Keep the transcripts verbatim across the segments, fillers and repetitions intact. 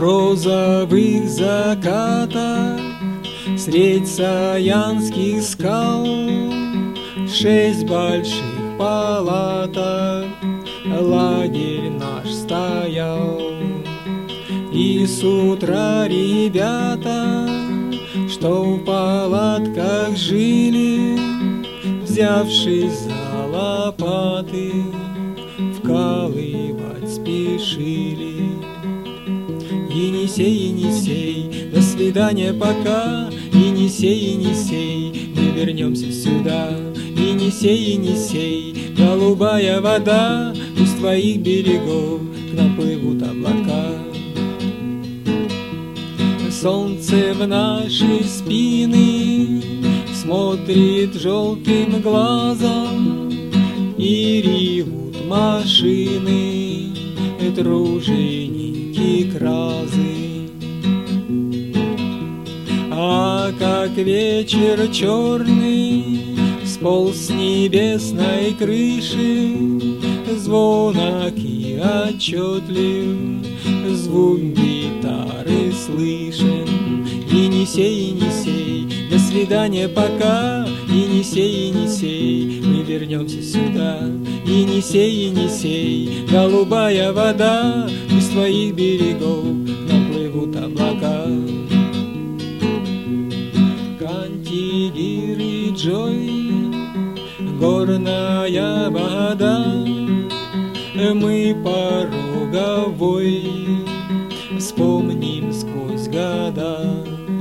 розовых закатах средь саянских скал шесть больших палаток лагерь наш стоял. И с утра ребята, что в палатках жили, взявшись за лопаты, вкалывать спешили. Енисей, Енисей, до свидания, пока. Енисей, Енисей, мы вернемся сюда. Енисей, Енисей, голубая вода, пусть твоих берегов к нам плывут облака. Солнце в наши спины смотрит желтым глазом, и ревут машины, труженики кразы. А как вечер черный сполз с небесной крыши, звонок и отчетлив звук гитары слышен. Енисей, Енисей, до свидания, пока. Енисей, Енисей, мы вернемся сюда. Енисей, Енисей, голубая вода, из твоих берегов к нам плывут облака. Кантигир и Джой, горная вода, мы пороговой вспомним сквозь года.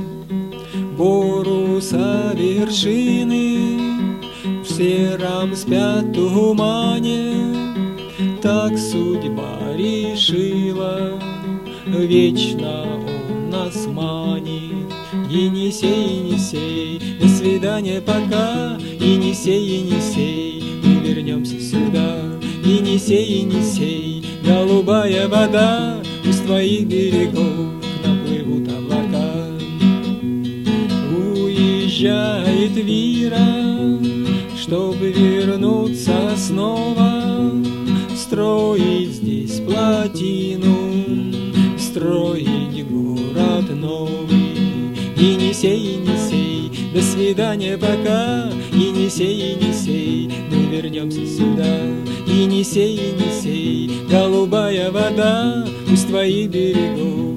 Боруса вершины в сером спят тумане, так судьба решила, вечно он нас манит. Енисей, Енисей, до свидания, пока. Енисей, Енисей, мы вернемся сюда. Енисей, Енисей, голубая вода, из твоих берегов к нам плывут облака. Уезжает Вира, чтобы вернуться снова, строить здесь плотину, строить город новый. Енисей, Енисей, до свидания, пока. Енисей, Енисей, мы вернемся сюда. Енисей, Енисей, голубая вода, из твоих берегов